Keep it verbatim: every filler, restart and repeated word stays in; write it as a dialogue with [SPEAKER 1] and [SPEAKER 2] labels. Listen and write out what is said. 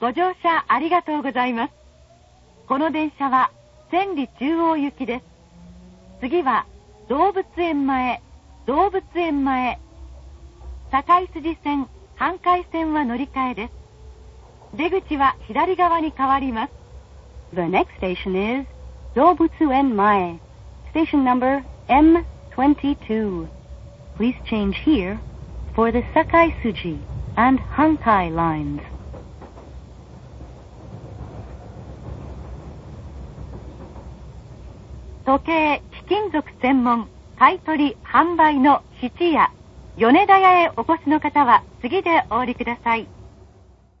[SPEAKER 1] ご乗車ありがとうございます。この電車は千里中央行きです。次は動物園前、動物園前。堺筋線、阪海線は乗り換えです。出口は左側に変わります。
[SPEAKER 2] The next station is 動物園前。Station numberエムにじゅうに. Please change here for the Sakai Suji and Hankai lines.
[SPEAKER 1] 時計、貴金属専門、買取、販売の質屋、米田屋へお越しの方は次でお降りください。